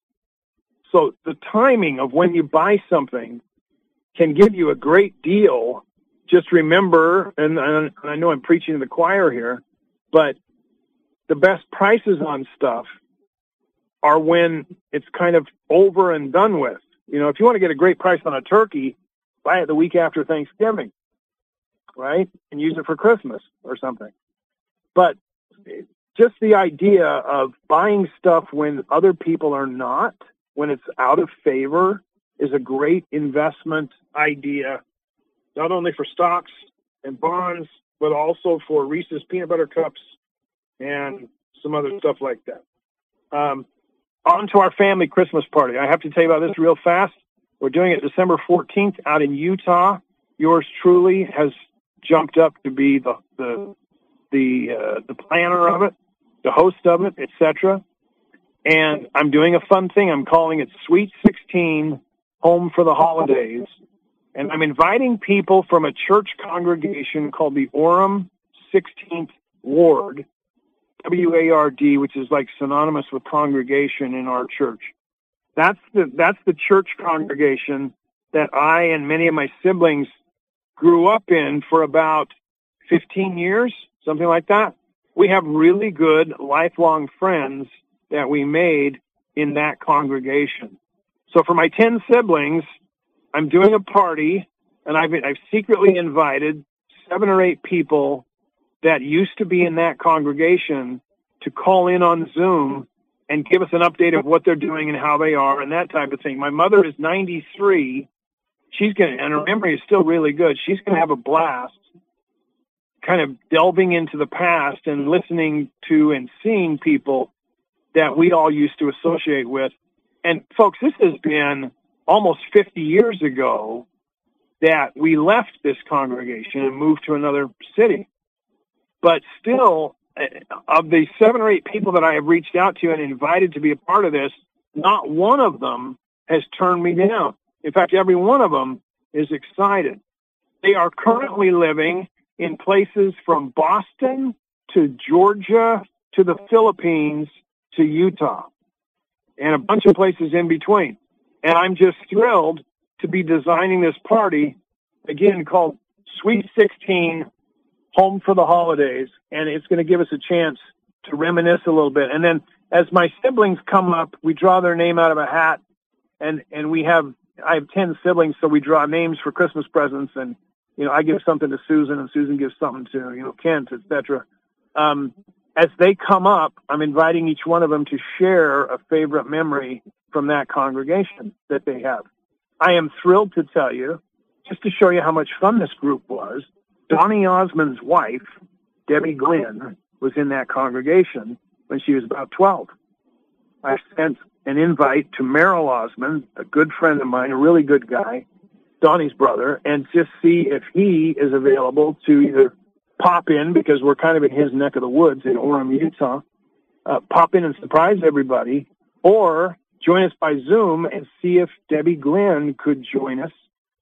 So the timing of when you buy something can give you a great deal. Just remember, and I know I'm preaching to the choir here, but the best prices on stuff are when it's kind of over and done with. You know, if you want to get a great price on a turkey, buy it the week after Thanksgiving, right? And use it for Christmas or something. But just the idea of buying stuff when other people are not, when it's out of favor, is a great investment idea, not only for stocks and bonds, but also for Reese's peanut butter cups and some other stuff like that. On to our family Christmas party. I have to tell you about this real fast. We're doing it December 14th out in Utah. Yours truly has jumped up to be the planner of it, the host of it, etc. And I'm doing a fun thing. I'm calling it Sweet 16 Home for the Holidays. And I'm inviting people from a church congregation called the Orem 16th Ward, W-A-R-D, which is like synonymous with congregation in our church. That's the church congregation that I and many of my siblings grew up in for about 15 years, something like that. We have really good lifelong friends that we made in that congregation. So for my 10 siblings, I'm doing a party, and I've secretly invited 7 or 8 people that used to be in that congregation to call in on Zoom and give us an update of what they're doing and how they are and that type of thing. My mother is 93. And her memory is still really good. She's going to have a blast kind of delving into the past and listening to and seeing people that we all used to associate with. And folks, this has been almost 50 years ago that we left this congregation and moved to another city. But still, of the 7 or 8 people that I have reached out to and invited to be a part of this, not one of them has turned me down. In fact, every one of them is excited. They are currently living in places from Boston to Georgia to the Philippines to Utah and a bunch of places in between. And I'm just thrilled to be designing this party, again, called Sweet 16 Home for the Holidays. And it's going to give us a chance to reminisce a little bit. And then as my siblings come up, we draw their name out of a hat. And I have 10 siblings, so we draw names for Christmas presents. And, you know, I give something to Susan, and Susan gives something to, you know, Kent, etc. As they come up, I'm inviting each one of them to share a favorite memory from that congregation that they have. I am thrilled to tell you, just to show you how much fun this group was, Donnie Osmond's wife, Debbie Glynn, was in that congregation when she was about 12. I sent an invite to Merrill Osmond, a good friend of mine, a really good guy, Donnie's brother, and just see if he is available to either pop in, because we're kind of in his neck of the woods in Orem, Utah, pop in and surprise everybody, or join us by Zoom and see if Debbie Glynn could join us,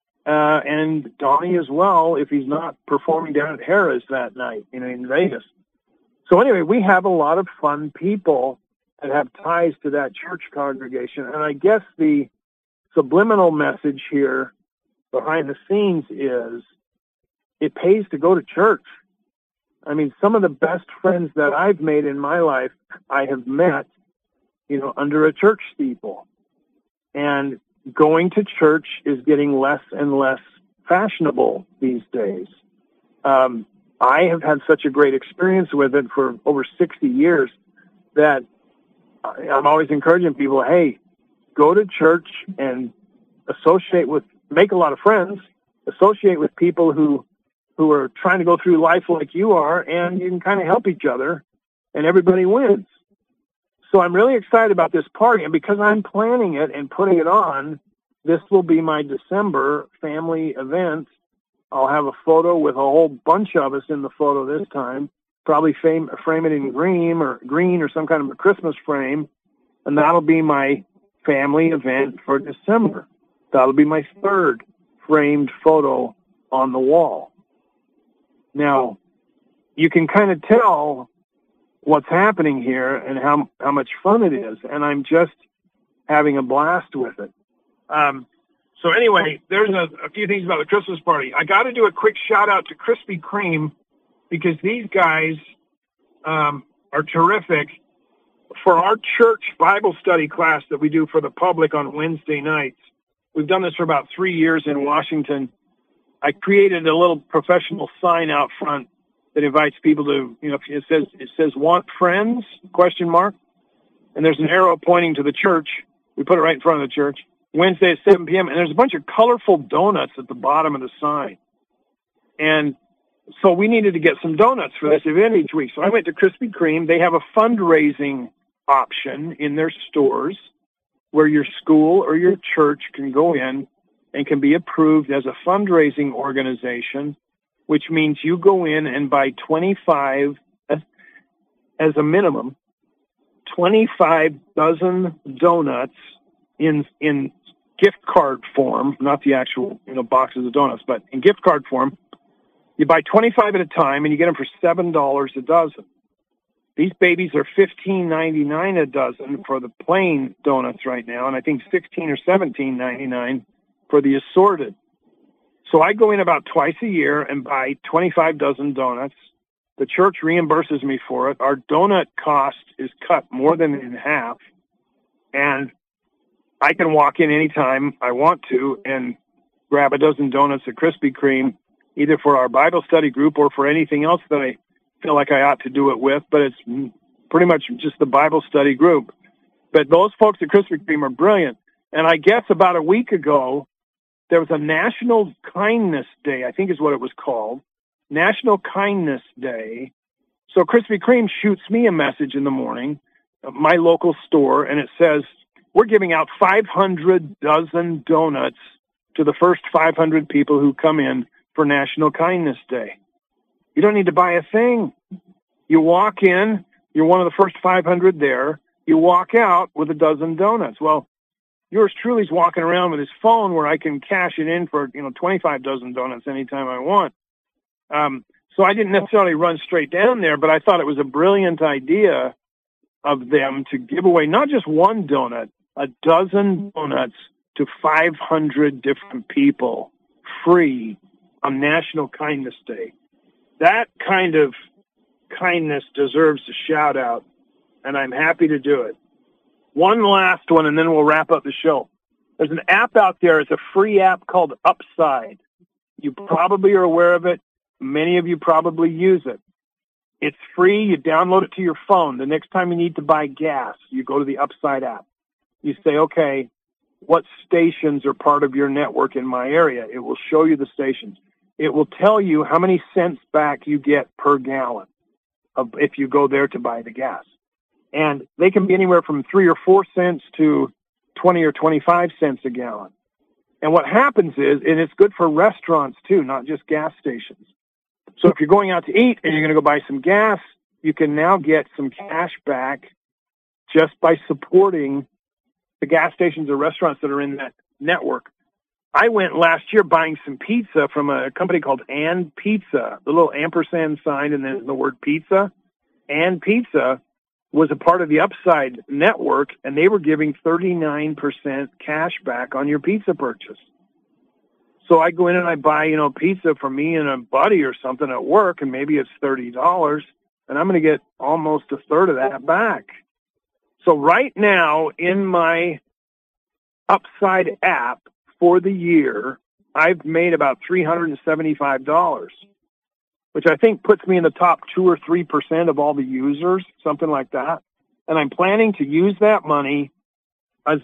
and Donnie as well, if he's not performing down at Harrah's that night, you know, in Vegas. So anyway, we have a lot of fun people that have ties to that church congregation, and I guess the subliminal message here behind the scenes is it pays to go to church. I mean, some of the best friends that I've made in my life, I have met, you know, under a church steeple. And going to church is getting less and less fashionable these days. I have had such a great experience with it for over 60 years that I'm always encouraging people, hey, go to church and make a lot of friends, associate with people who are trying to go through life like you are, and you can kind of help each other, and everybody wins. So I'm really excited about this party, and because I'm planning it and putting it on, this will be my December family event. I'll have a photo with a whole bunch of us in the photo this time, probably frame it in green or some kind of a Christmas frame, and that'll be my family event for December. That'll be my 3rd framed photo on the wall. Now, you can kind of tell what's happening here and how much fun it is, and I'm just having a blast with it. So anyway, there's a few things about the Christmas party. I got to do a quick shout-out to Krispy Kreme, because these guys are terrific. For our church Bible study class that we do for the public on Wednesday nights, we've done this for about 3 years in Washington. I created a little professional sign out front that invites people to, it says want friends, ? And there's an arrow pointing to the church. We put it right in front of the church. Wednesday at 7 p.m. And there's a bunch of colorful donuts at the bottom of the sign. And so we needed to get some donuts for this event each week. So I went to Krispy Kreme. They have a fundraising option in their stores where your school or your church can go in and can be approved as a fundraising organization, which means you go in and buy 25, as a minimum, 25 dozen donuts in gift card form, not the actual boxes of donuts, but in gift card form. You buy 25 at a time, and you get them for $7 a dozen. These babies are $15.99 a dozen for the plain donuts right now, and I think $16 or $17.99 for the assorted. So I go in about twice a year and buy 25 dozen donuts. The church reimburses me for it. Our donut cost is cut more than in half, and I can walk in anytime I want to and grab a dozen donuts at Krispy Kreme, either for our Bible study group or for anything else that I feel like I ought to do it with, but it's pretty much just the Bible study group. But those folks at Krispy Kreme are brilliant. And I guess about a week ago, there was a National Kindness Day, I think is what it was called, National Kindness Day. So Krispy Kreme shoots me a message in the morning, my local store, and it says, we're giving out 500 dozen donuts to the first 500 people who come in for National Kindness Day. You don't need to buy a thing. You walk in, you're one of the first 500 there, you walk out with a dozen donuts. Well, yours truly's walking around with his phone where I can cash it in for, 25 dozen donuts anytime I want. So I didn't necessarily run straight down there, but I thought it was a brilliant idea of them to give away not just one donut, a dozen donuts to 500 different people free on National Kindness Day. That kind of kindness deserves a shout out, and I'm happy to do it. One last one, and then we'll wrap up the show. There's an app out there. It's a free app called Upside. You probably are aware of it. Many of you probably use it. It's free. You download it to your phone. The next time you need to buy gas, you go to the Upside app. You say, okay, what stations are part of your network in my area? It will show you the stations. It will tell you how many cents back you get per gallon if you go there to buy the gas. And they can be anywhere from 3 or 4 cents to 20 or 25 cents a gallon. And what happens is, and it's good for restaurants too, not just gas stations. So if you're going out to eat and you're going to go buy some gas, you can now get some cash back just by supporting the gas stations or restaurants that are in that network. I went last year buying some pizza from a company called And Pizza, the little ampersand sign and then the word pizza. And Pizza was a part of the Upside network, and they were giving 39% cash back on your pizza purchase. So I go in and I buy, pizza for me and a buddy or something at work, and maybe it's $30, and I'm going to get almost a third of that back. So right now in my Upside app for the year, I've made about $375, which I think puts me in the top 2 or 3% of all the users, something like that. And I'm planning to use that money I'm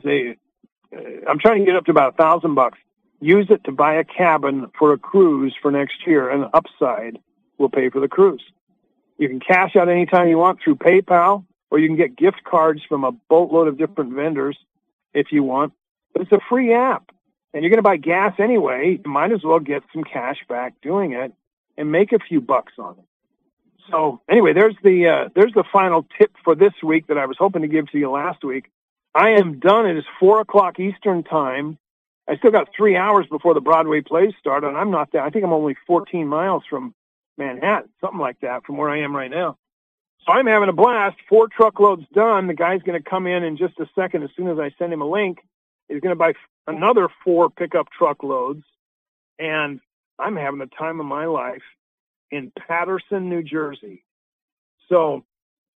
trying to get up to about $1,000. Use it to buy a cabin for a cruise for next year, and Upside will pay for the cruise. You can cash out anytime you want through PayPal, or you can get gift cards from a boatload of different vendors if you want. But it's a free app, and you're going to buy gas anyway. You might as well get some cash back doing it and make a few bucks on it. So anyway, there's the final tip for this week that I was hoping to give to you last week. I am done. It is 4:00 Eastern time. I still got 3 hours before the Broadway plays start, and I'm not there. I think I'm only 14 miles from Manhattan, something like that, from where I am right now. So I'm having a blast. 4 truckloads done. The guy's going to come in just a second. As soon as I send him a link, he's going to buy another 4 pickup truckloads, and I'm having the time of my life in Paterson, New Jersey. So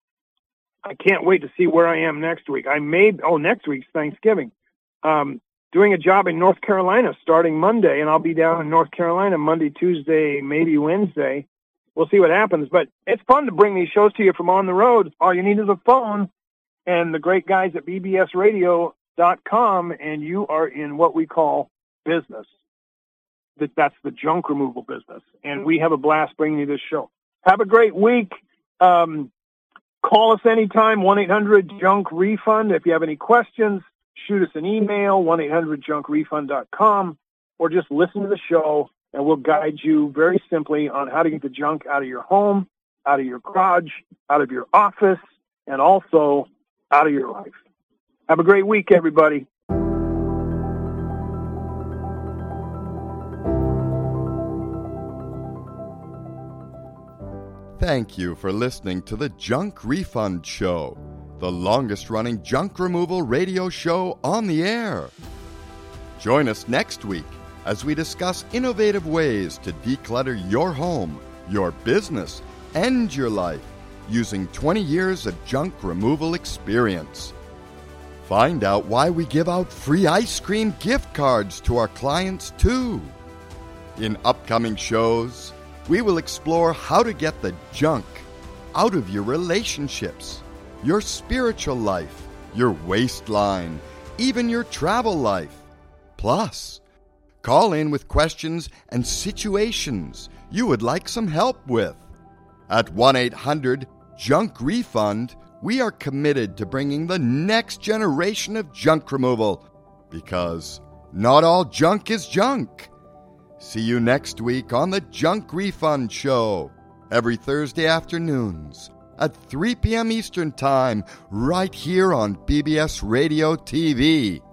I can't wait to see where I am next week. Next week's Thanksgiving. doing a job in North Carolina starting Monday, and I'll be down in North Carolina Monday, Tuesday, maybe Wednesday. We'll see what happens. But it's fun to bring these shows to you from on the road. All you need is a phone and the great guys at bbsradio.com, and you are in what we call business. That's the junk removal business. And we have a blast bringing you this show. Have a great week. Call us anytime, 1-800-JUNK-REFUND. If you have any questions, shoot us an email, 1-800-JUNK-REFUND.com, or just listen to the show, and we'll guide you very simply on how to get the junk out of your home, out of your garage, out of your office, and also out of your life. Have a great week, everybody. Thank you for listening to the Junk Refund Show, the longest-running junk removal radio show on the air. Join us next week as we discuss innovative ways to declutter your home, your business, and your life using 20 years of junk removal experience. Find out why we give out free ice cream gift cards to our clients, too. In upcoming shows, we will explore how to get the junk out of your relationships, your spiritual life, your waistline, even your travel life. Plus, call in with questions and situations you would like some help with. At 1-800-JUNK-REFUND, we are committed to bringing the next generation of junk removal, because not all junk is junk. See you next week on the Junk Refund Show, every Thursday afternoons at 3 p.m. Eastern Time, right here on BBS Radio TV.